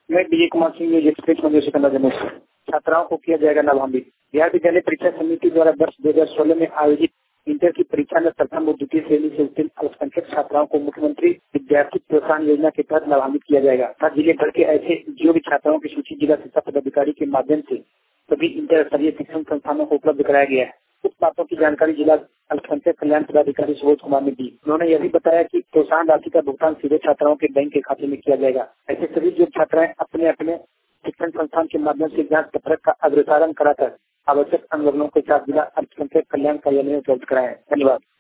मैं Vijay Kumar Singh, news express मध्य से जम्मू से। छात्राओं को किया जाएगा लाभान्वित। बिहार विद्यालय परीक्षा समिति द्वारा वर्ष 2016 में आयोजित इंटर की परीक्षा में प्रथम और द्वितीय श्रेणी से उत्तीर्ण अल्पसंख्यक छात्राओं को मुख्यमंत्री विद्यार्थी प्रोत्साहन योजना के तहत लाभान्वित किया जाएगा तथा जिले भर के ऐसे जो भी छात्राओं की सूची जिला शिक्षा पदाधिकारी के माध्यम से सभी इंटर स्तरीय शिक्षण संस्थानों को उपलब्ध कराया गया है। कुछ बातों की जानकारी जिला अल्पसंख्यक कल्याण पदाधिकारी सुबोध कुमार ने दी। उन्होंने यह भी बताया कि प्रोत्साहन राशि का भुगतान सीधे छात्राओं के बैंक के खाते में किया जाएगा। ऐसे सभी जो छात्राएं अपने अपने शिक्षण संस्थान के माध्यम से जांच पत्रक का अग्रसारण कराकर आवश्यक अनुगमनों के साथ जिला अल्पसंख्यक कल्याण कार्यालय में उपलब्ध कराएं। धन्यवाद।